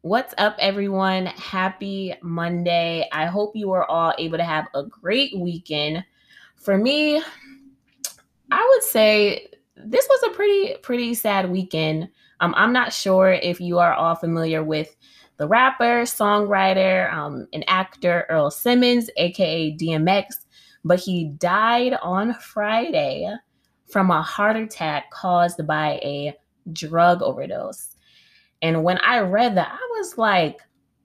What's up, everyone? Happy Monday. I hope you are all able to have a great weekend. For me, I would say this was a pretty sad weekend. I'm not sure if you are all familiar with the rapper, songwriter, and actor Earl Simmons, aka DMX, but he died on Friday from a heart attack caused by a drug overdose. And when I read that, I was like,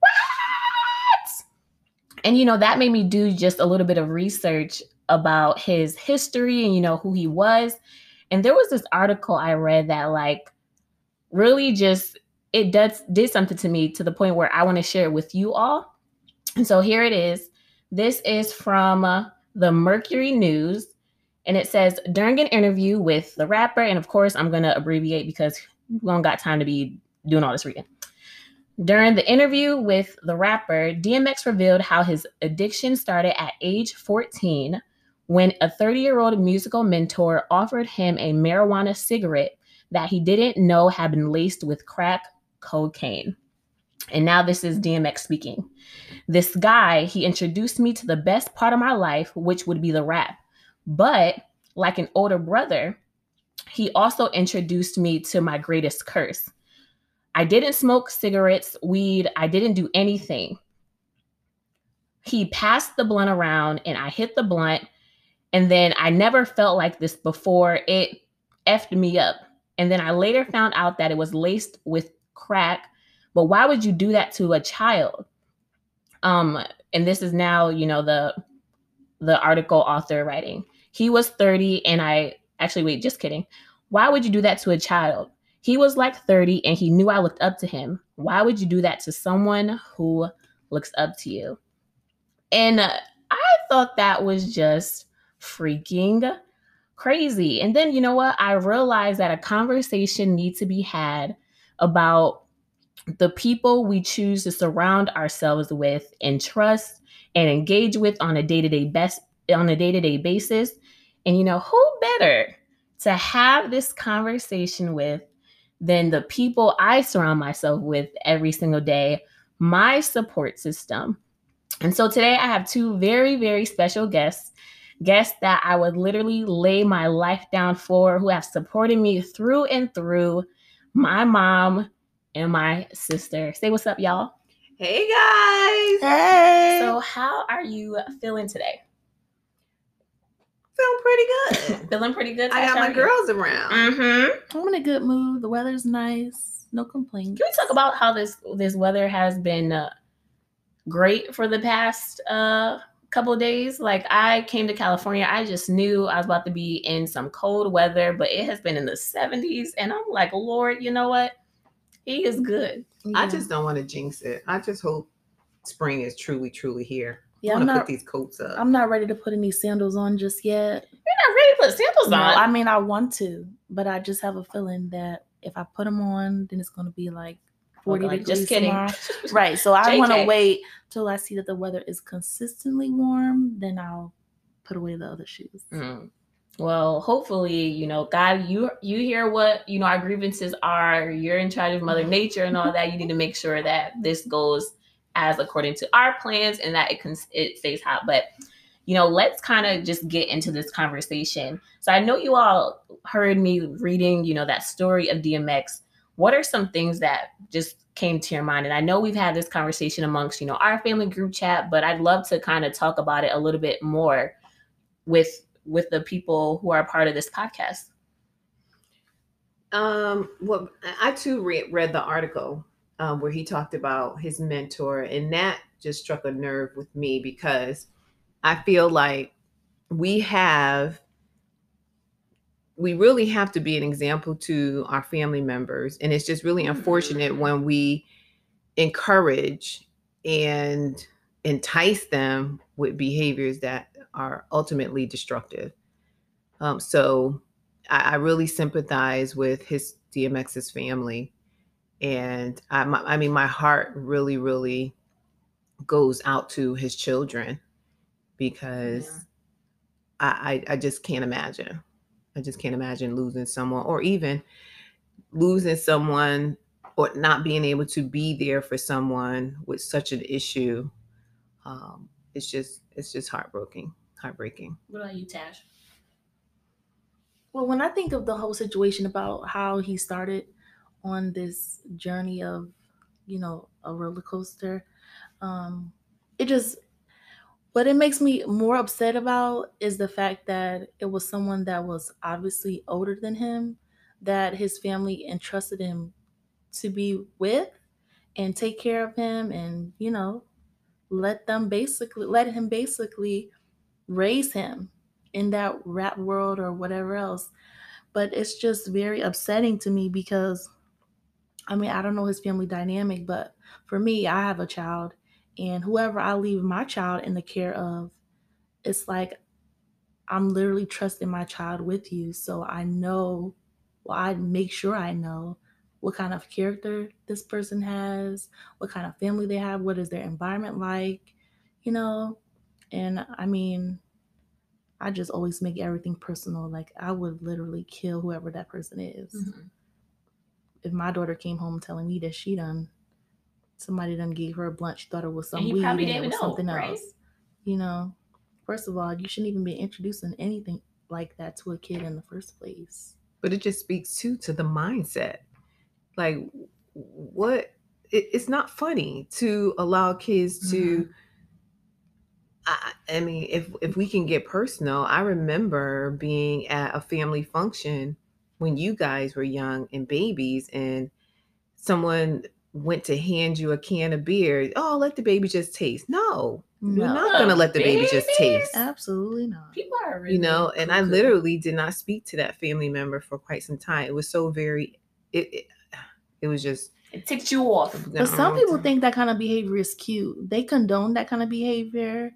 what? And, that made me do just a little bit of research about his history and, who he was. And there was this article I read that, really just, did something to me to the point where I want to share it with you all. And so here it is. This is from the Mercury News. And it says, during an interview with the rapper, and of course, I'm going to abbreviate because we don't got time to be doing all this reading. During the interview with the rapper, DMX revealed how his addiction started at age 14 when a 30-year-old musical mentor offered him a marijuana cigarette that he didn't know had been laced with crack cocaine. And now this is DMX speaking. This guy, he introduced me to the best part of my life, which would be the rap. But like an older brother, he also introduced me to my greatest curse. I didn't smoke cigarettes, weed. I didn't do anything. He passed the blunt around and I hit the blunt. And then I never felt like this before. It effed me up. And then I later found out that it was laced with crack. But why would you do that to a child? And this is now, the article author writing. He was 30 and just kidding. Why would you do that to a child? He was like 30 and he knew I looked up to him. Why would you do that to someone who looks up to you? And I thought that was just freaking crazy. And then, you know what? I realized that a conversation needs to be had about the people we choose to surround ourselves with and trust and engage with on a day-to-day basis. And who better to have this conversation with than the people I surround myself with every single day, my support system. And so today I have two very, very special guests that I would literally lay my life down for, who have supported me through and through, my mom and my sister. Say what's up, y'all. Hey, guys. Hey. So how are you feeling today? Feeling pretty good. Feeling pretty good. I got my girls around. Mm-hmm. I'm in a good mood. The weather's nice. No complaints. Can we talk about how this weather has been great for the past couple of days? Like, I came to California, I just knew I was about to be in some cold weather, but it has been in the 70s, and I'm like, Lord, you know what? He is good. Yeah. I just don't want to jinx it. I just hope spring is truly, truly here. Yeah, I want to put these coats up. I'm not ready to put any sandals on just yet. You're not ready to put sandals on? No, I mean, I want to, but I just have a feeling that if I put them on, then it's going to be like 40 degrees just kidding. tomorrow. Right, so I want to wait till I see that the weather is consistently warm, then I'll put away the other shoes. Mm. Well, hopefully, God, you hear what, our grievances are. You're in charge of Mother Nature and all that. You need to make sure that this goes as according to our plans and that it stays hot. But, let's kind of just get into this conversation. So I know you all heard me reading, that story of DMX. What are some things that just came to your mind? And I know we've had this conversation amongst, our family group chat, but I'd love to kind of talk about it a little bit more with the people who are part of this podcast. Well, I too read the article where he talked about his mentor, and that just struck a nerve with me because I feel like we really have to be an example to our family members. And it's just really unfortunate when we encourage and entice them with behaviors that are ultimately destructive. So I really sympathize with DMX's family. And I mean, my heart really, really goes out to his children because I just can't imagine. I just can't imagine losing someone, or even losing someone or not being able to be there for someone with such an issue. It's just heartbreaking. What about you, Tash? Well, when I think of the whole situation about how he started on this journey of, a roller coaster, it just, what it makes me more upset about is the fact that it was someone that was obviously older than him, that his family entrusted him to be with and take care of him, and let him basically raise him in that rap world or whatever else. But it's just very upsetting to me because, I mean, I don't know his family dynamic, but for me, I have a child, and whoever I leave my child in the care of, it's like I'm literally trusting my child with you. So I know, well, I make sure I know what kind of character this person has, what kind of family they have, what is their environment like, you know? And I mean, I just always make everything personal. Like, I would literally kill whoever that person is. Mm-hmm. If my daughter came home telling me that somebody done gave her a blunt, she thought it was some weed and it was something else. Right? First of all, you shouldn't even be introducing anything like that to a kid in the first place. But it just speaks to the mindset. Like, what? It's not funny to allow kids to. I mean, if we can get personal, I remember being at a family function when you guys were young and babies, and someone went to hand you a can of beer. Oh, let the baby just taste. No. We're not going to let the baby just taste. Absolutely not. People are really and I literally did not speak to that family member for quite some time. It was so very, it was just. It ticked you off. But some people think that kind of behavior is cute. They condone that kind of behavior.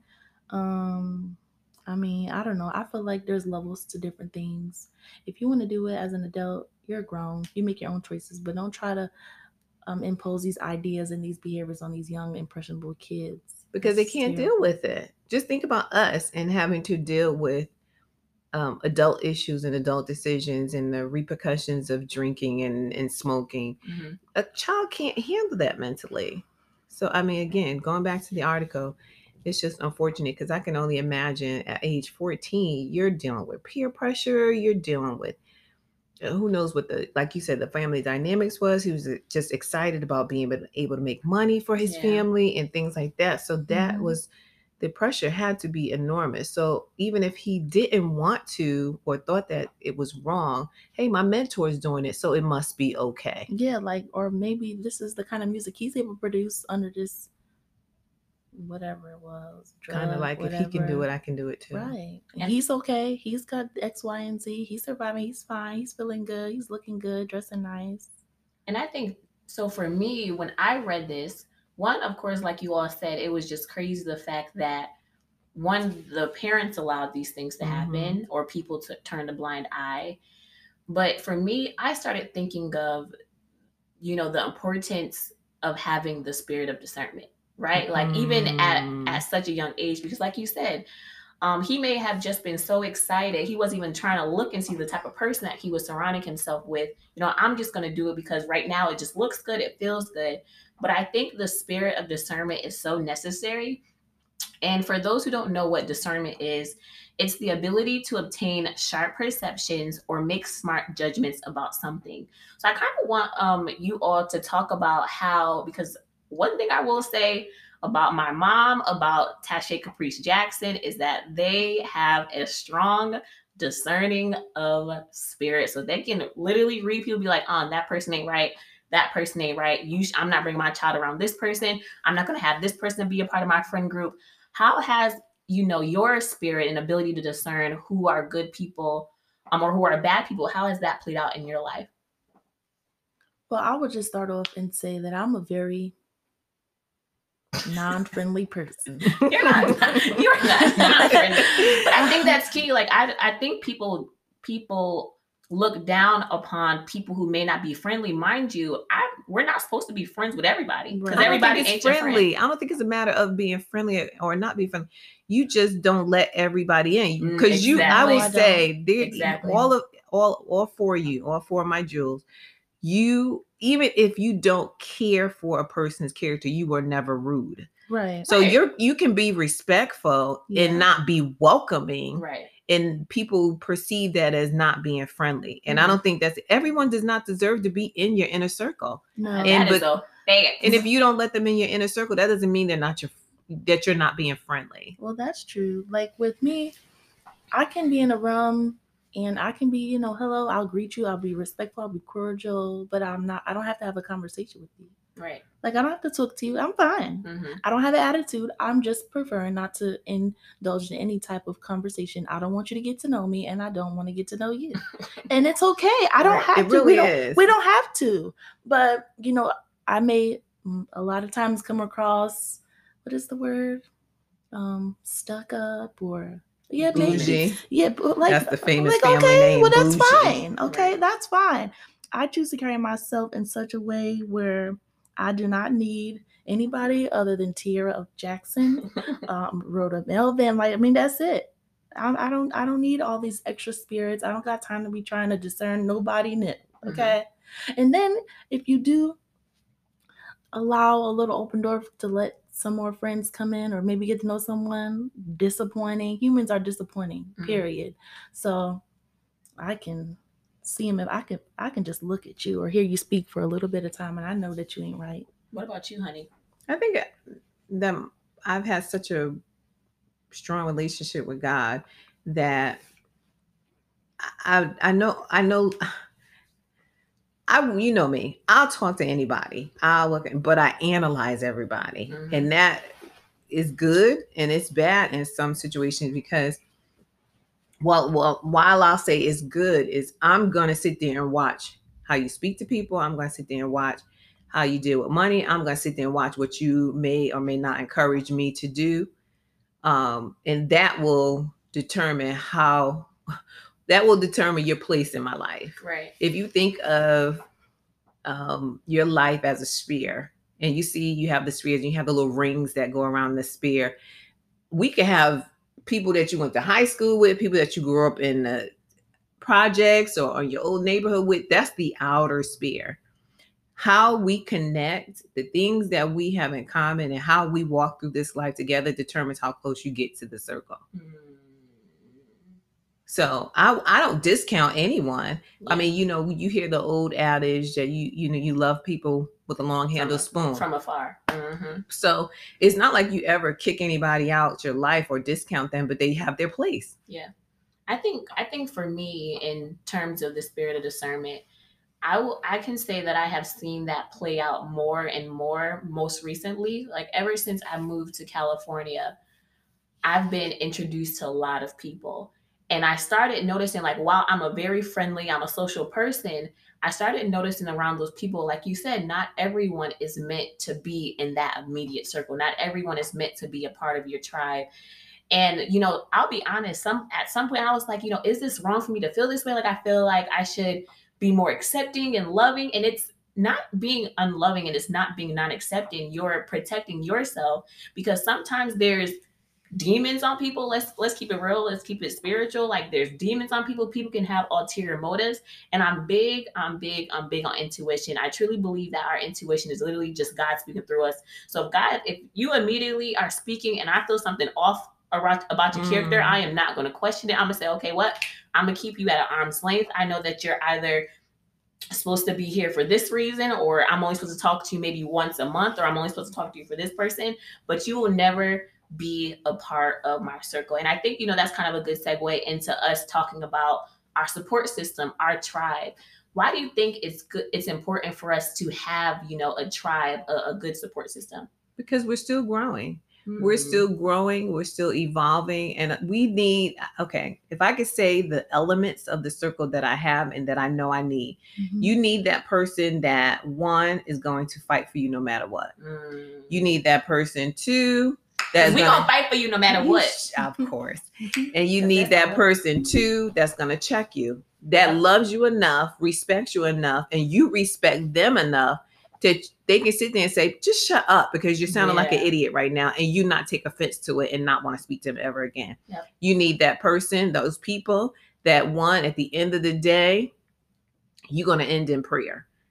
I mean, I don't know. I feel like there's levels to different things. If you want to do it as an adult, you're grown. You make your own choices, but don't try to impose these ideas and these behaviors on these young, impressionable kids. Because they can't deal with it. Just think about us and having to deal with adult issues and adult decisions and the repercussions of drinking and smoking. Mm-hmm. A child can't handle that mentally. So, I mean, again, going back to the article, it's just unfortunate because I can only imagine at age 14, you're dealing with peer pressure. You're dealing with who knows what like you said, the family dynamics was. He was just excited about being able to make money for his family and things like that. So that was, the pressure had to be enormous. So even if he didn't want to or thought that it was wrong, hey, my mentor is doing it, so it must be okay. Yeah, or maybe this is the kind of music he's able to produce under this, whatever it was, kind of like, whatever. If he can do it, I can do it too. Right. And he's okay. He's got X, Y, and Z. He's surviving. He's fine. He's feeling good. He's looking good, dressing nice. And I think, so for me, when I read this, one, of course, like you all said, it was just crazy the fact that, one, the parents allowed these things to happen or people to turn a blind eye. But for me, I started thinking of, the importance of having the spirit of discernment. Right? Like even at such a young age, because like you said, he may have just been so excited. He wasn't even trying to look and see the type of person that he was surrounding himself with. I'm just going to do it because right now it just looks good. It feels good. But I think the spirit of discernment is so necessary. And for those who don't know what discernment is, it's the ability to obtain sharp perceptions or make smart judgments about something. So I kind of want you all to talk about how, because one thing I will say about my mom, about Tasha Caprice Jackson, is that they have a strong discerning of spirit. So they can literally read people, be like, that person ain't right. That person ain't right. I'm not bringing my child around this person. I'm not going to have this person be a part of my friend group. How has, your spirit and ability to discern who are good people or who are bad people, how has that played out in your life? Well, I would just start off and say that I'm a very non-friendly person. You're not non-friendly. But I think that's key. Like I think people look down upon people who may not be friendly. Mind you, we're not supposed to be friends with everybody because everybody ain't friendly. I don't think it's a matter of being friendly or not being friendly. You just don't let everybody in because I will say, all four of my jewels, even if you don't care for a person's character, you are never rude. Right. So Right. you can be respectful Yeah. and not be welcoming. Right. And people perceive that as not being friendly. And I Mhm. don't think everyone does not deserve to be in your inner circle. No. And that is a fact. And if you don't let them in your inner circle, that doesn't mean that you're not being friendly. Well, that's true. Like with me, I can be in a room and I can be, hello, I'll greet you, I'll be respectful, I'll be cordial, but I don't have to have a conversation with you. Right. Like, I don't have to talk to you. I'm fine. Mhm. I don't have an attitude. I'm just preferring not to indulge in any type of conversation. I don't want you to get to know me, and I don't want to get to know you. And it's okay. I don't Right. have It to. really is. We don't have to. But, I may a lot of times come across, what is the word? Stuck up or... Yeah, maybe. Bougie. Yeah, but like That's the famous like, family okay, name, well, that's bougie. fine. Okay, Right. that's fine. I choose to carry myself in such a way where I do not need anybody other than Tierra of Jackson, Rhoda Melvin. Like, I mean, that's it. I don't need all these extra spirits. I don't got time to be trying to discern nobody nip. Okay, and then if you do allow a little open door to let some more friends come in or maybe get to know someone, disappointing. Humans are disappointing, period. So I can see him if I can just look at you or hear you speak for a little bit of time and I know that you ain't right. What about you, honey? I think that I've had such a strong relationship with God that I know you know me. I'll talk to anybody. I'll look, but I analyze everybody, and that is good and it's bad in some situations because, while I'll say it's good, is I'm gonna sit there and watch how you speak to people. I'm gonna sit there and watch how you deal with money. I'm gonna sit there and watch what you may or may not encourage me to do, and that will determine your place in my life. Right. If you think of your life as a sphere, and you have the spheres and you have the little rings that go around the sphere, we can have people that you went to high school with, people that you grew up in the projects or your old neighborhood with. That's the outer sphere. How we connect, the things that we have in common, and how we walk through this life together determines how close you get to the circle. So I don't discount anyone. Yeah. I mean, you hear the old adage that you love people with a long handled spoon from afar. Mm-hmm. So it's not like you ever kick anybody out your life or discount them, but they have their place. Yeah, I think for me, in terms of the spirit of discernment, I can say that I have seen that play out more and more most recently. Like ever since I moved to California, I've been introduced to a lot of people. And I started noticing, like, while I'm a social person, I started noticing around those people, like you said, not everyone is meant to be in that immediate circle. Not everyone is meant to be a part of your tribe. And, I'll be honest, at some point I was like, is this wrong for me to feel this way? Like, I feel like I should be more accepting and loving. And it's not being unloving and it's not being non-accepting. You're protecting yourself because sometimes there's demons on people. Let's keep it real. Let's keep it spiritual. Like there's demons on people. People can have ulterior motives. And I'm big on intuition. I truly believe that our intuition is literally just God speaking through us. So if you immediately are speaking and I feel something off about your character, I am not going to question it. I'm going to say, okay, what? I'm going to keep you at an arm's length. I know that you're either supposed to be here for this reason, or I'm only supposed to talk to you maybe once a month, or I'm only supposed to talk to you for this person, but you will never be a part of my circle. And I think, that's kind of a good segue into us talking about our support system, our tribe. Why do you think it's important for us to have, a tribe, a good support system? Because we're still growing. We're still growing. We're still evolving. And we need, if I could say the elements of the circle that I have and that I know I need, you need that person that, one, is going to fight for you no matter what. You need that person, two, we're going to fight for you no matter what. Of course. And you need that person, too, that's going to check you, that loves you enough, respects you enough, and you respect them enough that they can sit there and say, just shut up because you're sounding like an idiot right now, and you not take offense to it and not want to speak to them ever again. Yep. You need that person, those people that, one, at the end of the day, you're going to end in prayer.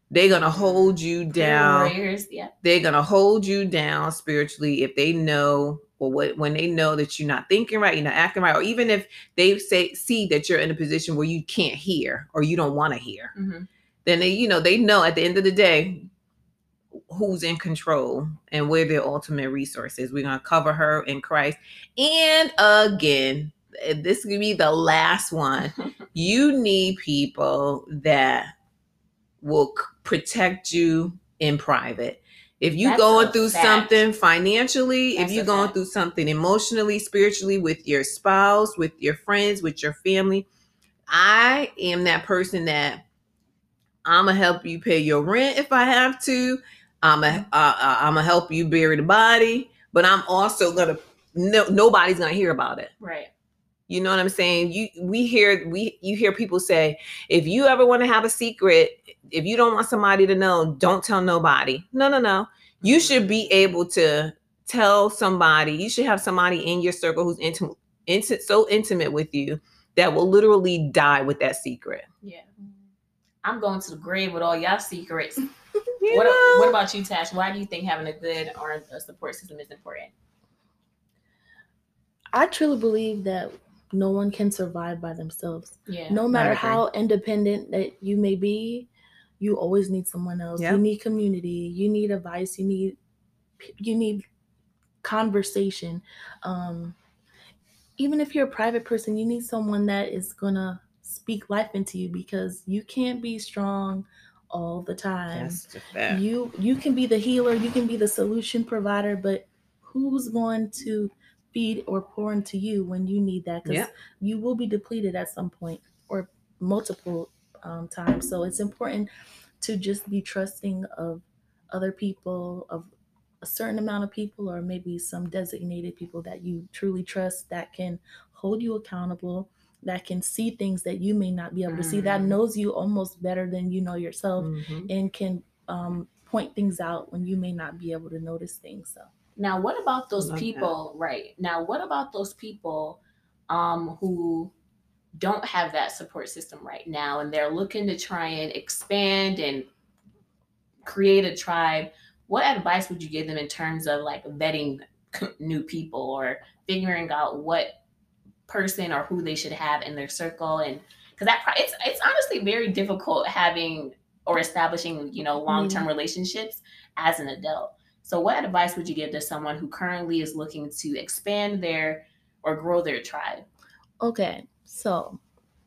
They're going to hold you down. Warriors, yeah. They're going to hold you down spiritually if they know, or when they know that you're not thinking right, you're not acting right, or even if they see that you're in a position where you can't hear or you don't want to hear, then they know at the end of the day who's in control and where their ultimate resource is. We're going to cover her in Christ. And again, this could be the last one. You need people that will protect you in private. If you're going through something financially, if you're going through something emotionally, spiritually, with your spouse, with your friends, with your family, I am that person that I'm going to help you pay your rent if I have to. I'm gonna help you bury the body, but I'm also gonna nobody's gonna hear about it. Right. You know what I'm saying? You hear people say, if you ever want to have a secret, if you don't want somebody to know, don't tell nobody. No. You should be able to tell somebody. You should have somebody in your circle who's so intimate with you that will literally die with that secret. Yeah. I'm going to the grave with all y'all secrets. What about you, Tash? Why do you think having a good or a support system is important? I truly believe that no one can survive by themselves. Yeah. No matter how independent that you may be, you always need someone else. Yep. You need community. You need advice. You need conversation. Even if you're a private person, you need someone that is gonna speak life into you, because you can't be strong all the time. You can be the healer, you can be the solution provider, but who's going to feed or pour into you when you need that? Because you will be depleted at some point or multiple times. So it's important to just be trusting of other people, of a certain amount of people, or maybe some designated people that you truly trust, that can hold you accountable, that can see things that you may not be able to see, that knows you almost better than you know yourself, and can point things out when you may not be able to notice things. So now, what about those people? Right now, what about those people who don't have that support system right now, and they're looking to try and expand and create a tribe? What advice would you give them in terms of like vetting new people or figuring out what person or who they should have in their circle? And because it's honestly very difficult having or establishing long-term relationships as an adult. So what advice would you give to someone who currently is looking to expand their or grow their tribe? Okay, so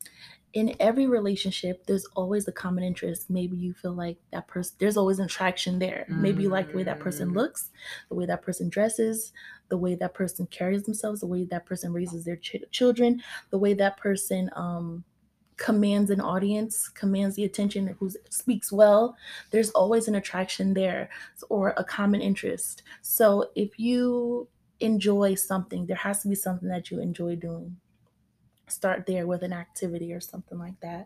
in every relationship, there's always a common interest. Maybe you feel like that person, there's always an attraction there. Maybe you like the way that person looks, the way that person dresses, the way that person carries themselves, the way that person raises their children, the way that person commands an audience, commands the attention, who speaks well. There's always an attraction there, or a common interest. So if you enjoy something, there has to be something that you enjoy doing. Start there with an activity or something like that.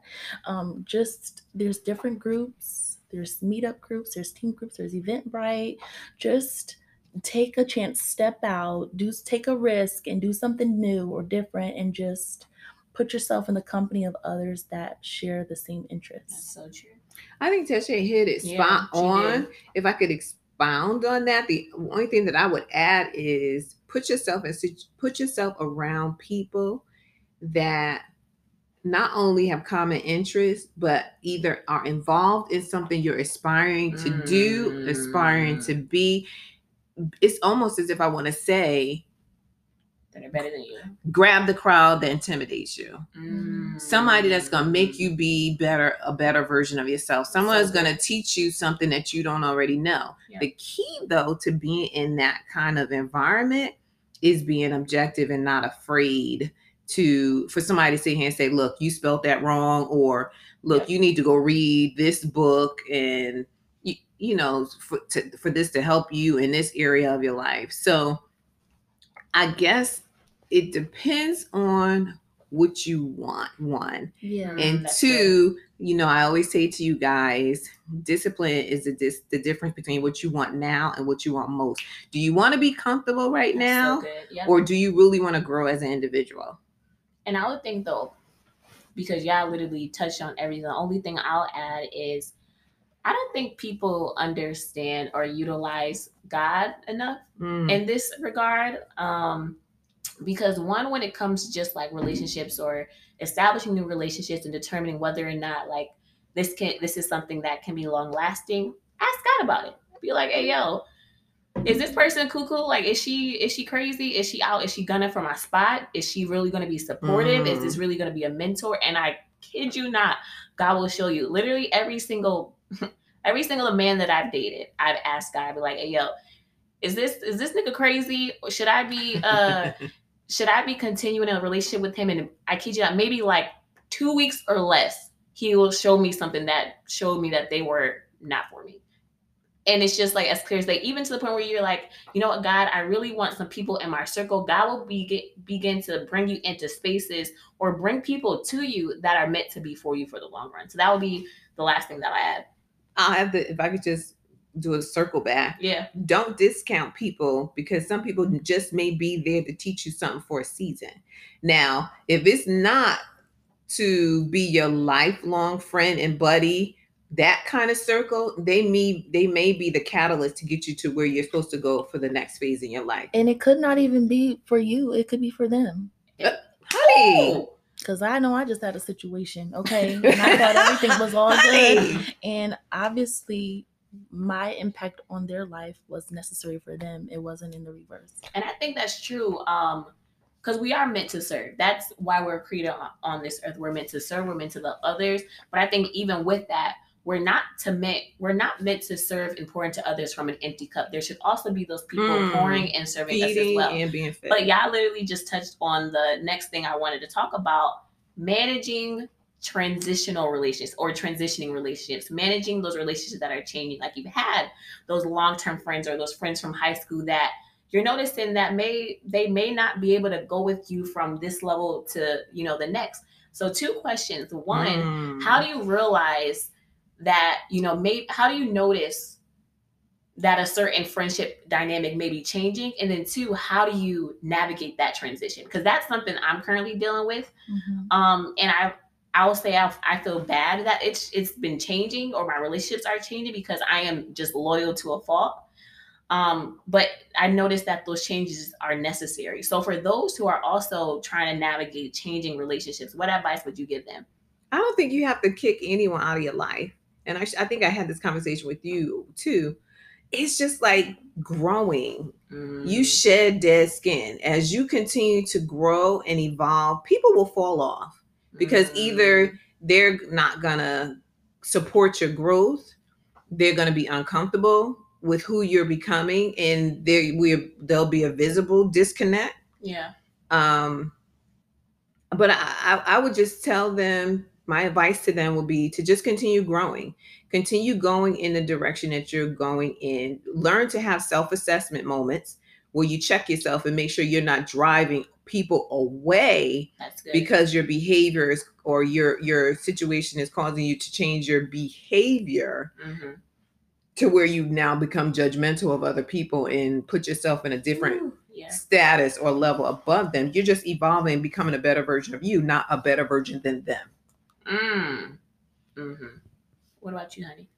There's different groups, there's meetup groups, there's team groups, there's Eventbrite. Just take a chance, step out, take a risk and do something new or different, and just put yourself in the company of others that share the same interests. That's so true. I think Tasha hit it spot on. If I could expound on that, the only thing that I would add is put yourself around people that not only have common interests, but either are involved in something you're aspiring to do, aspiring to be. It's almost as if I want to say that are better than you. Grab the crowd that intimidates you. Somebody that's going to make you be a better version of yourself. Someone is going to teach you something that you don't already know. Yeah. The key, though, to being in that kind of environment is being objective and not afraid for somebody to sit here and say, look, you spelled that wrong, or look, you need to go read this book, and for this to help you in this area of your life. So I guess it depends on what you want, one. Yeah. And two, I always say to you guys, discipline is the difference between what you want now and what you want most. Do you want to be comfortable right now? So good. Yep. Or do you really want to grow as an individual? And I would think, though, because y'all literally touched on everything, the only thing I'll add is I don't think people understand or utilize God enough in this regard. Because one, when it comes to just like relationships or establishing new relationships and determining whether or not like this is something that can be long lasting, ask God about it. Be like, hey yo, is this person cuckoo? Like, is she crazy? Is she out? Is she gunning for my spot? Is she really going to be supportive? Is this really going to be a mentor? And I kid you not, God will show you. Literally every single man that I've dated, I've asked God, I'd be like, hey yo, is this nigga crazy? Or should I be continuing a relationship with him? And I kid you not, maybe like 2 weeks or less, he will show me something that showed me that they were not for me. And it's just like as clear as day, even to the point where you're like, you know what, God, I really want some people in my circle. God will begin to bring you into spaces or bring people to you that are meant to be for you for the long run. So that would be the last thing that I add. I'll have if I could just do a circle back. Yeah. Don't discount people because some people just may be there to teach you something for a season. Now, if it's not to be your lifelong friend and buddy, that kind of circle, they may be the catalyst to get you to where you're supposed to go for the next phase in your life. And it could not even be for you. It could be for them. Honey. Because I know I just had a situation, okay? And I thought everything was all good. And obviously, my impact on their life was necessary for them. It wasn't in the reverse. And I think that's true. Because we are meant to serve. That's why we're created on this earth. We're meant to serve. We're meant to love others. But I think even with that, we're not meant to serve and pour into others from an empty cup. There should also be those people pouring and serving us as well. And being fed. But y'all literally just touched on the next thing I wanted to talk about: managing transitional relationships or transitioning relationships, managing those relationships that are changing. Like you've had those long-term friends or those friends from high school that you're noticing that they may not be able to go with you from this level to, the next. So 2 questions. One, how do you realize that, how do you notice that a certain friendship dynamic may be changing? And then 2, how do you navigate that transition? Because that's something I'm currently dealing with. And I will say I feel bad that it's been changing or my relationships are changing because I am just loyal to a fault. But I noticed that those changes are necessary. So for those who are also trying to navigate changing relationships, what advice would you give them? I don't think you have to kick anyone out of your life. And I think I had this conversation with you too. It's just like growing. You shed dead skin. As you continue to grow and evolve, people will fall off because either they're not going to support your growth, they're going to be uncomfortable with who you're becoming, and there'll be a visible disconnect. Yeah. But I would just tell them, my advice to them would be to just continue growing, continue going in the direction that you're going in. Learn to have self-assessment moments where you check yourself and make sure you're not driving people away because your behaviors or your situation is causing you to change your behavior to where you now become judgmental of other people and put yourself in a different status or level above them. You're just evolving and becoming a better version of you, not a better version than them. What about you, honey?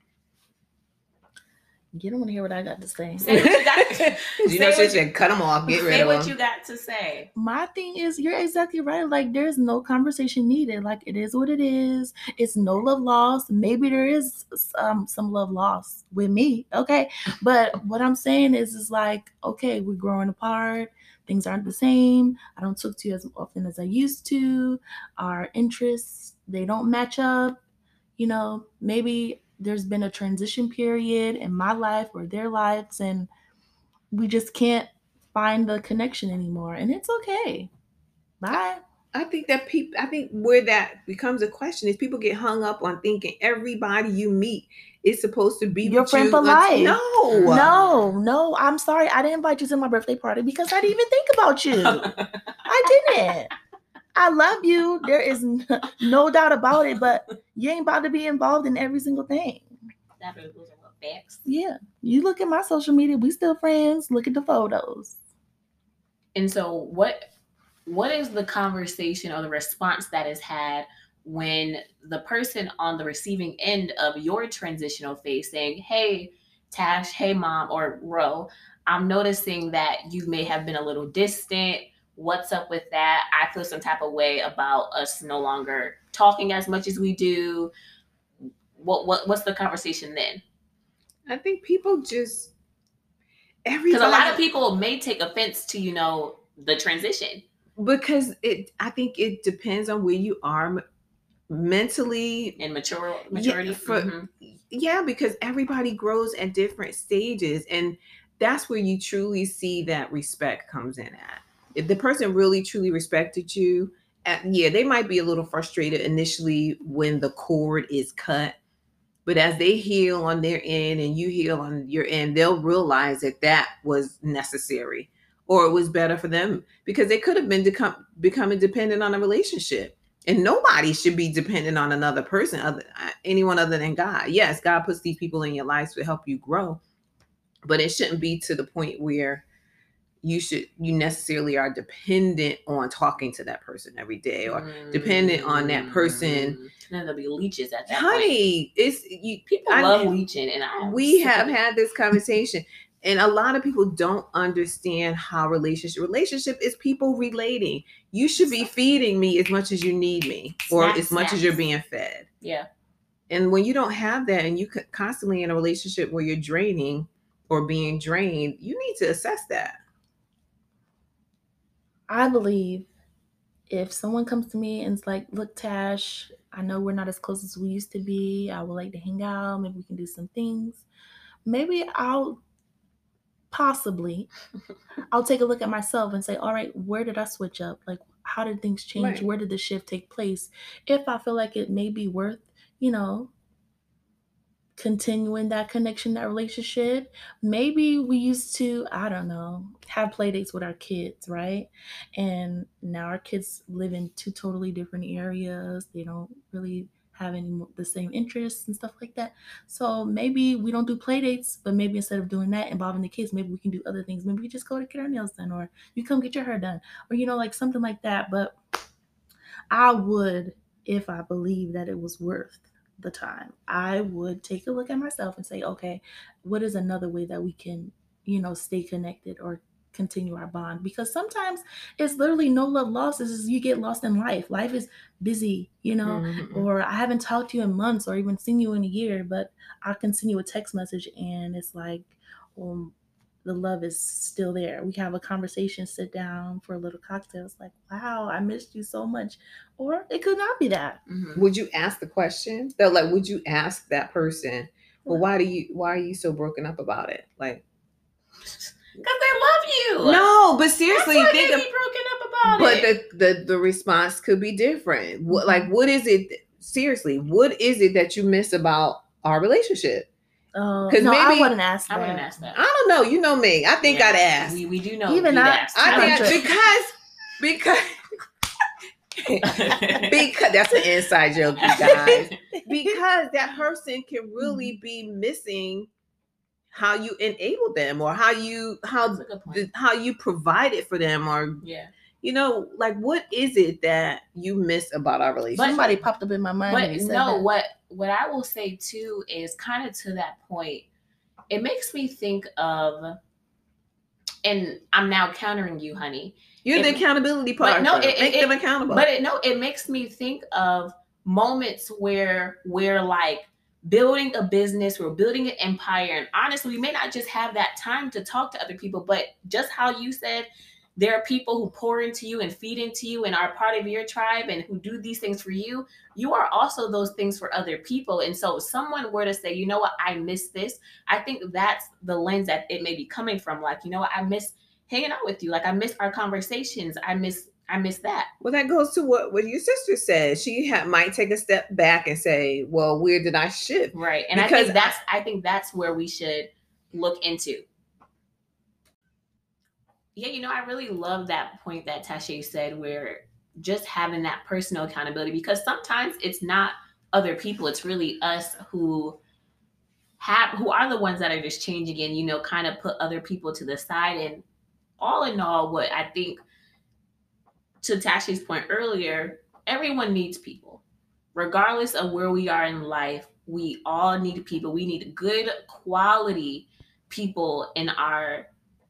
You don't want to hear what I got to say. Say what you got to say. Cut them off. Get rid of them. Say what you got to say. My thing is, you're exactly right. Like, there's no conversation needed. Like, it is what it is. It's no love lost. Maybe there is some love lost with me. Okay. But what I'm saying is like, okay, we're growing apart. Things aren't the same. I don't talk to you as often as I used to. Our interests, they don't match up. Maybe there's been a transition period in my life or their lives, and we just can't find the connection anymore. And it's okay. Bye. I think where that becomes a question is people get hung up on thinking everybody you meet is supposed to be your with friend you. For life. No, I'm sorry. I didn't invite you to my birthday party because I didn't even think about you. I didn't. I love you. There is no doubt about it, but you ain't about to be involved in every single thing. Those are facts. Yeah. You look at my social media, we still friends. Look at the photos. And so what is the conversation or the response that is had when the person on the receiving end of your transitional phase saying, hey, Tash, hey, mom, or Ro, I'm noticing that you may have been a little distant. What's up with that? I feel some type of way about us no longer talking as much as we do. What's the conversation then? I think people just because a lot of people may take offense to the transition, because I think it depends on where you are mentally and maturity. Yeah, because everybody grows at different stages, and that's where you truly see that respect comes in at. If the person really truly respected you, they might be a little frustrated initially when the cord is cut, but as they heal on their end and you heal on your end, they'll realize that was necessary, or it was better for them, because they could have been becoming dependent on a relationship. And nobody should be dependent on another person, anyone other than God. Yes, God puts these people in your lives to help you grow, but it shouldn't be to the point where you necessarily are dependent on talking to that person every day, or dependent on that person. And there'll be leeches at that point. People love leeching, and we have had this conversation. And a lot of people don't understand how relationship is people relating. You should be feeding me as much as you need me, or as much as you're being fed. Yeah. And when you don't have that, and you constantly in a relationship where you're draining or being drained, you need to assess that. I believe if someone comes to me and it's like, look, Tash, I know we're not as close as we used to be. I would like to hang out. Maybe we can do some things. Maybe I'll take a look at myself and say, all right, where did I switch up? Like, how did things change? Right. Where did the shift take place? If I feel like it may be worth, continuing that connection, that relationship. Maybe we used to, I don't know, have play dates with our kids, right? And now our kids live in two totally different areas. They don't really have the same interests and stuff like that. So maybe we don't do play dates, but maybe instead of doing that, involving the kids, maybe we can do other things. Maybe we just go to get our nails done, or you come get your hair done, or, like something like that. But I would, if I believe that it was worth the time, I would take a look at myself and say, okay, what is another way that we can, stay connected or continue our bond? Because sometimes it's literally no love lost. It's just you get lost in life. Life is busy, or I haven't talked to you in months or even seen you in a year, but I can send you a text message and it's like, the love is still there. We have a conversation, sit down for a little cocktail. It's like, wow, I missed you so much. Or it could not be that. Mm-hmm. Would you ask the question? Though, like, would you ask that person, well, why are you so broken up about it? Like, because they love you. No, but seriously, that's why they be broken up about it. But the response could be different. What, like, what is it? Seriously, what is it that you miss about our relationship? No, maybe I wouldn't ask that. I don't know. You know me. I think I'd ask. We do know. Even I think because that's an inside joke, you guys. Because that person can really be missing how you enable them, or how you provided for them, or like, what is it that you miss about our relationship? Somebody popped up in my mind. But no, what I will say too is kind of to that point. It makes me think of, and I'm now countering you, honey. You're the accountability partner. No, make them accountable. But it makes me think of moments where we're like building a business, we're building an empire, and honestly, we may not just have that time to talk to other people, but just how you said, there are people who pour into you and feed into you and are part of your tribe and who do these things for you. You are also those things for other people. And so if someone were to say, you know what, I miss this, I think that's the lens that it may be coming from. Like, you know what, I miss hanging out with you. Like, I miss our conversations. I miss that. Well, that goes to what your sister said. She might take a step back and say, well, where did I shift? Right. And I think that's where we should look into. Yeah, I really love that point that Tasha said, where just having that personal accountability, because sometimes it's not other people, it's really us who are the ones that are just changing and, kind of put other people to the side. And all in all, what I think, to Tasha's point earlier, everyone needs people. regardless of where we are in life, we all need people. We need good quality people in our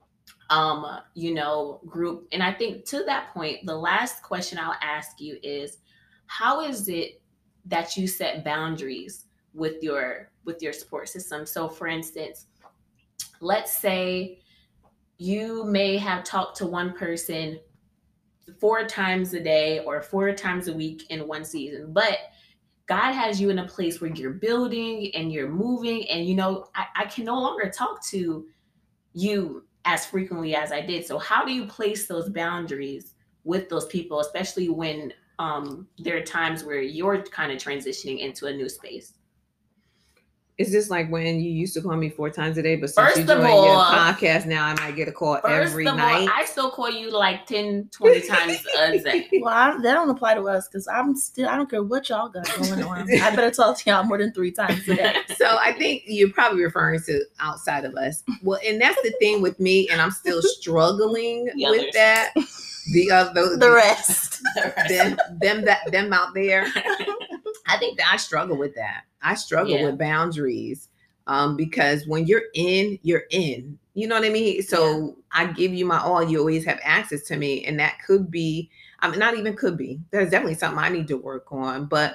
group. And I think to that point, the last question I'll ask you is, how is it that you set boundaries with your support system? So for instance, let's say you may have talked to one person 4 times a day or 4 times a week in one season, but God has you in a place where you're building and you're moving, and I can no longer talk to you as frequently as I did. So how do you place those boundaries with those people, especially when there are times where you're kind of transitioning into a new space? Is this like when you used to call me 4 times a day, but since First you of joined all, your podcast now, I might get a call every night? I still call you like 10, 20 times a day. Well, that don't apply to us because I don't care what y'all got going on. I better talk to y'all more than 3 times a day. So I think you're probably referring to outside of us. Well, and that's the thing with me, and I'm still struggling with that. The rest. Them out there. I think that I struggle with that. I struggle with boundaries because when you're in, you're in. You know what I mean? So I give you my all. You always have access to me. And that could be, not even could be. There's definitely something I need to work on. But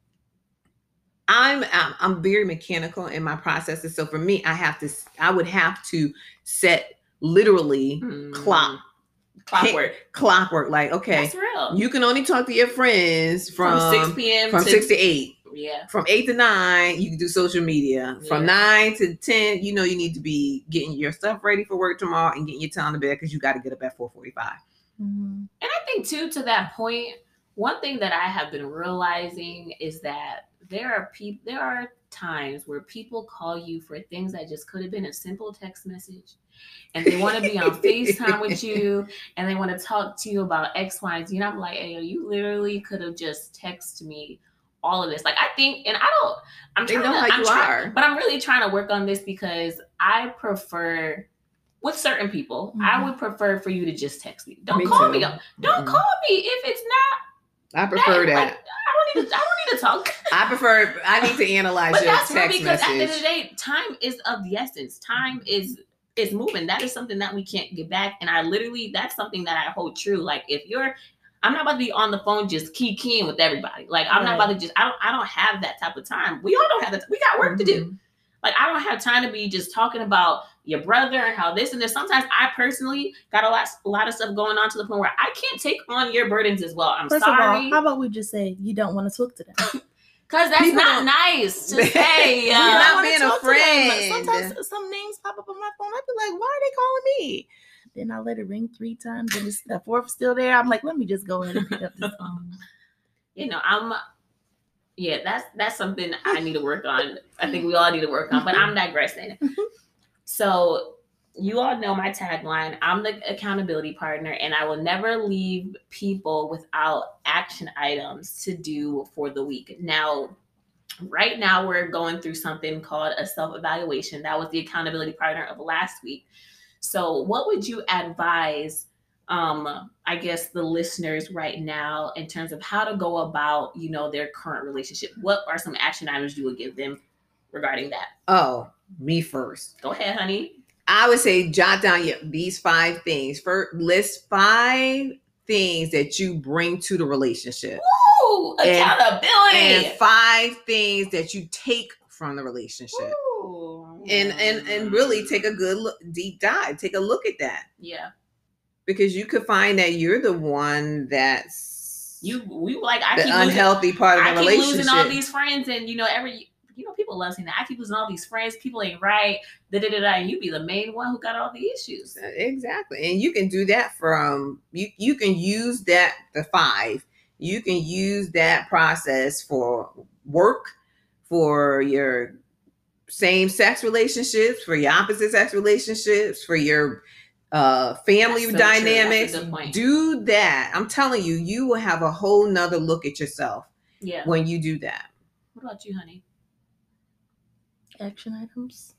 I'm very mechanical in my processes. So for me, I would have to set literally clockwork. Like, okay, that's real. You can only talk to your friends from 6 p.m. from 6 to 8. Yeah. From 8 to 9, you can do social media. From 9 to 10, you need to be getting your stuff ready for work tomorrow and getting your time to bed because you got to get up at 4:45. And I think too, to that point, one thing that I have been realizing is that there are times where people call you for things that just could have been a simple text message, and they want to be on FaceTime with you, and they want to talk to you about X, Y, and Z. And I'm like, hey, you literally could have just texted me all of this. Like, I think, and I'm really trying to work on this because I prefer, with certain people, I would prefer for you to just text me. Don't call me. Don't call me if it's not. I prefer that. Like, I don't need to talk. I need to analyze your text message. Because at the end of the day, time is of the essence. Time is moving. That is something that we can't get back. And that's something that I hold true. Like, I'm not about to be on the phone just keying with everybody. Like, I'm not about to I don't have that type of time. We all don't have that. We got work to do. Like, I don't have time to be just talking about your brother and how this and this. Sometimes I personally got a lot of stuff going on to the point where I can't take on your burdens as well. I'm sorry. First of all, how about we just say you don't want to talk to them? Because that's not nice to say. You're not being a friend. Sometimes some names pop up on my phone. I'd be like, why are they calling me? Then I let it ring 3 times. And the 4th still there. I'm like, let me just go ahead and pick up this phone. That's something I need to work on. I think we all need to work on, but I'm digressing. So you all know my tagline. I'm the accountability partner, and I will never leave people without action items to do for the week. Now, right now, we're going through something called a self-evaluation. That was the accountability partner of last week. So what would you advise, I guess, the listeners right now in terms of how to go about, their current relationship? What are some action items you would give them regarding that? Oh, me first. Go ahead, honey. I would say jot down these 5 things. First, list 5 things that you bring to the relationship. Ooh, accountability. And 5 things that you take from the relationship. Ooh. And really take a good deep dive. Take a look at that. Yeah. Because you could find that you're the one that's the unhealthy part of the relationship. I keep losing all these friends, and people love saying that. I keep losing all these friends. People ain't right. And you be the main one who got all the issues. Exactly. And you can do that from you can use that the 5. You can use that process for work, for your same-sex relationships, for your opposite-sex relationships, for your family dynamics. Do that. I'm telling you, you will have a whole nother look at yourself when you do that. What about you, honey? Action items?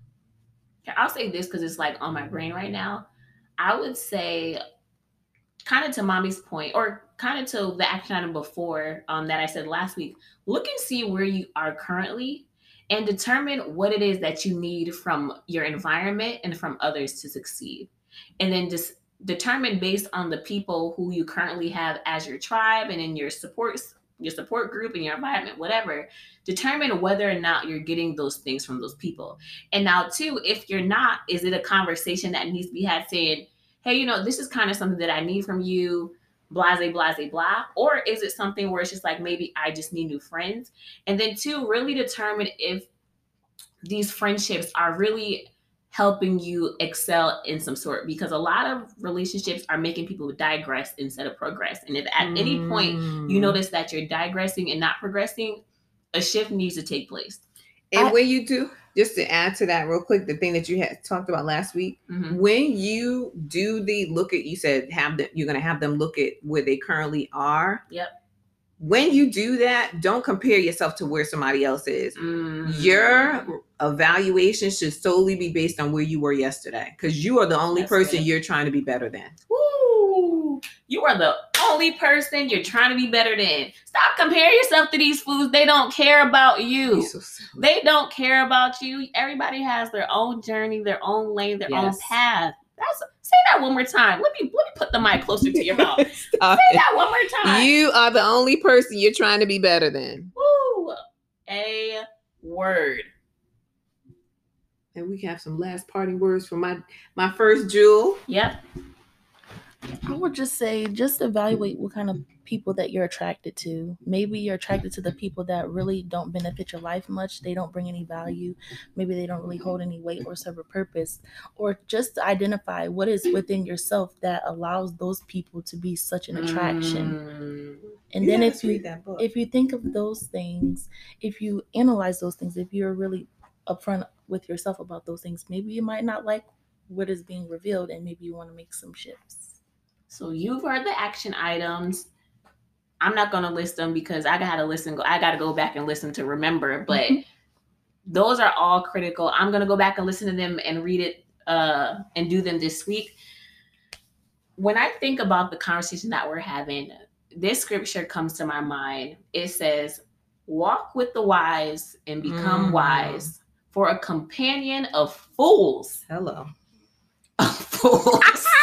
I'll say this because it's like on my brain right now. I would say kind of to mommy's point, or kind of to the action item before that I said last week, look and see where you are currently and determine what it is that you need from your environment and from others to succeed. And then just determine based on the people who you currently have as your tribe and in your support group and your environment, whatever, determine whether or not you're getting those things from those people. And now too, if you're not, is it a conversation that needs to be had saying, hey, this is kind of something that I need from you, blase, blase, blah? Or is it something where it's just like, maybe I just need new friends? And then two, really determine if these friendships are really helping you excel in some sort, because a lot of relationships are making people digress instead of progress. And if at any point you notice that you're digressing and not progressing, a shift needs to take place. And when you do, just to add to that real quick, the thing that you had talked about last week, when you do the look at, you said you're going to have them look at where they currently are. Yep. When you do that, don't compare yourself to where somebody else is. Your evaluation should solely be based on where you were yesterday, because you are the only person you're trying to be better than. Woo! You are the only person you're trying to be better than. Stop comparing yourself to these fools. They don't care about you. So they don't care about you. Everybody has their own journey, their own lane, their own path. Say that one more time. Let me put the mic closer to your mouth. Say that one more time. You are the only person you're trying to be better than. Woo! A word. And we have some last parting words from my first jewel. Yep. I would just say, just evaluate what kind of people that you're attracted to. Maybe you're attracted to the people that really don't benefit your life much. They don't bring any value. Maybe they don't really hold any weight or serve a purpose. Or just to identify what is within yourself that allows those people to be such an attraction. And then if you think of those things, if you analyze those things, if you're really upfront with yourself about those things, maybe you might not like what is being revealed, and maybe you want to make some shifts. So you've heard the action items. I'm not going to list them because I got to go back and listen to remember, but those are all critical. I'm going to go back and listen to them and read it and do them this week. When I think about the conversation that we're having, this scripture comes to my mind. It says, walk with the wise and become wise, for a companion of fools. Hello. Of fools.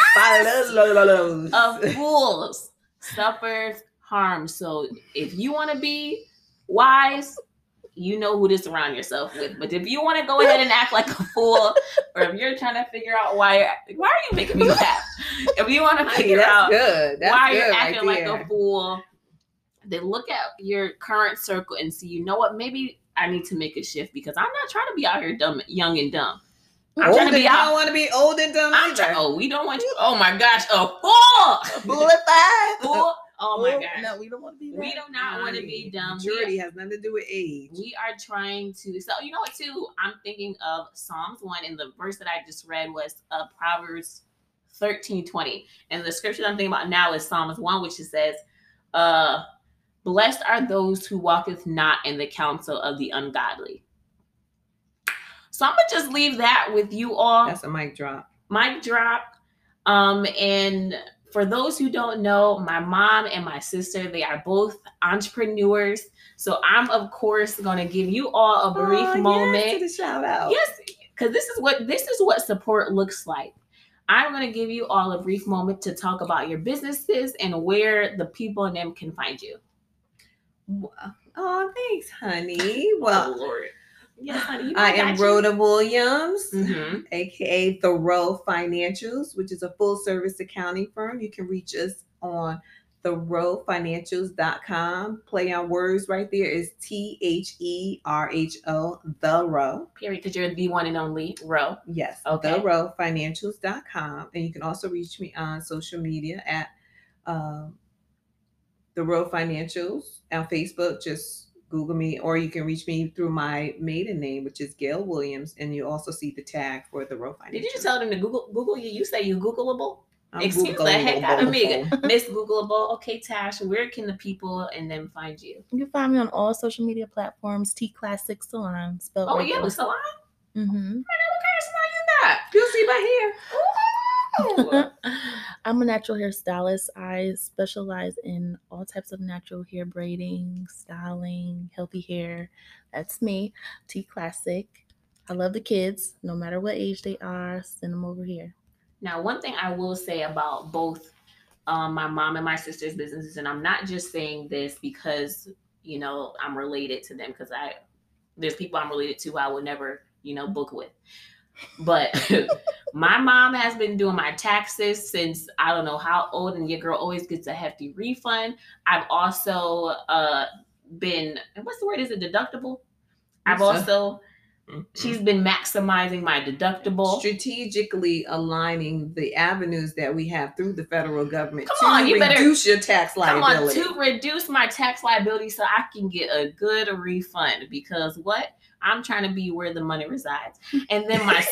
Of fools suffers harm. So if you want to be wise, you know who to surround yourself with. But if you want to go ahead and act like a fool, or if you're trying to figure out why are you making me laugh? If you want to figure out why you're acting like a fool, then look at your current circle and see, you know what, maybe I need to make a shift, because I'm not trying to be out here dumb, young and dumb. I'm trying to be I don't want to be old and dumb either. We don't want you. Oh my gosh, a fool! Fool! Oh my gosh. No, we don't want to be that. We do not want to be dumb. Maturity has nothing to do with age. We are trying to. So you know what? Too, I'm thinking of Psalms 1, and the verse that I just read was Proverbs 13:20, and the scripture I'm thinking about now is Psalms 1, which says, "Blessed are those who walketh not in the counsel of the ungodly." So I'm gonna just leave that with you all. That's a mic drop. Mic drop. And for those who don't know, my mom and my sister, they are both entrepreneurs. So I'm of course gonna give you all a brief moment. Yes, to the shout out. Yes, because this is what support looks like. I'm gonna give you all a brief moment to talk about your businesses and where the people in them can find you. Oh, thanks, honey. Well, oh, Lord. Yes, honey, I am Rhoda Williams, aka The Row Financials, which is a full service accounting firm. You can reach us on therowfinancials.com. Play on words right there is THERHO, The Row. Period, because you're the one and only Row. Yes, okay. Therowfinancials.com. And you can also reach me on social media at The Row Financials on Facebook. Just Google me, or you can reach me through my maiden name, which is Gail Williams, and you also see the tag for The Row Financials. Did you just tell them to Google you? You say you Googleable? Excuse the heck out of me. Miss Googleable. Okay, Tash, where can the people and them find you? You can find me on all social media platforms, T Classic Salon. Spelled you have a salon? Mm-hmm. What kind of salon you got? You'll see my hair. I'm a natural hairstylist. I specialize in all types of natural hair braiding, styling, healthy hair. That's me. T Classic. I love the kids, no matter what age they are. Send them over here. Now, one thing I will say about both my mom and my sister's businesses, and I'm not just saying this because I'm related to them, because there's people I'm related to who I would never book with, but my mom has been doing my taxes since I don't know how old, and your girl always gets a hefty refund. I've also been, what's the word? Is it deductible? I've also she's been maximizing my deductible, strategically aligning the avenues that we have through the federal government you reduce your tax liability. To reduce my tax liability so I can get a good refund, because I'm trying to be where the money resides. And then my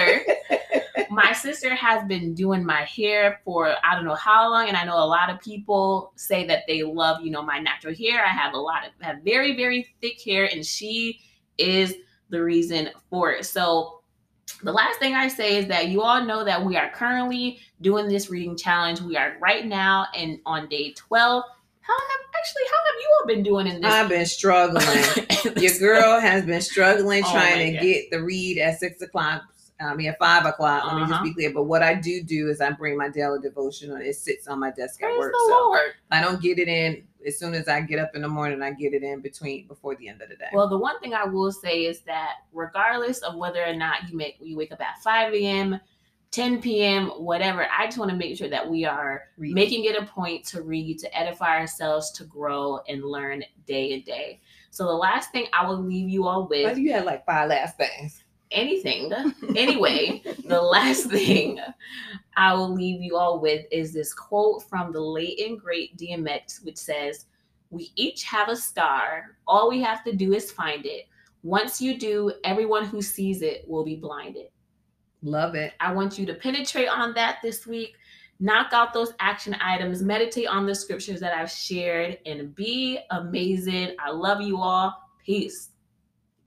sister has been doing my hair for I don't know how long, and I know a lot of people say that they love my natural hair. I have very, very thick hair, and she is the reason for it. So the last thing I say is that you all know that we are currently doing this reading challenge. We are right now on day 12. How have you all been doing in this? I've been struggling. Your girl has been struggling trying to get the read at 6 o'clock. At 5 o'clock. Let me just be clear. But what I do is I bring my daily devotional. It sits on my desk at work. So I don't get it in as soon as I get up in the morning. I get it in before the end of the day. Well, the one thing I will say is that regardless of whether or not you wake up at 5 a.m., 10 p.m., whatever, I just want to make sure that we are making it a point to read, to edify ourselves, to grow and learn day to day. So the last thing I will leave you all with. Why do you have like 5 last things? Anything. Anyway, the last thing I will leave you all with is this quote from the late and great DMX, which says, "We each have a star. All we have to do is find it. Once you do, everyone who sees it will be blinded." Love it. I want you to penetrate on that this week. Knock out those action items. Meditate on the scriptures that I've shared, and be amazing. I love you all. Peace.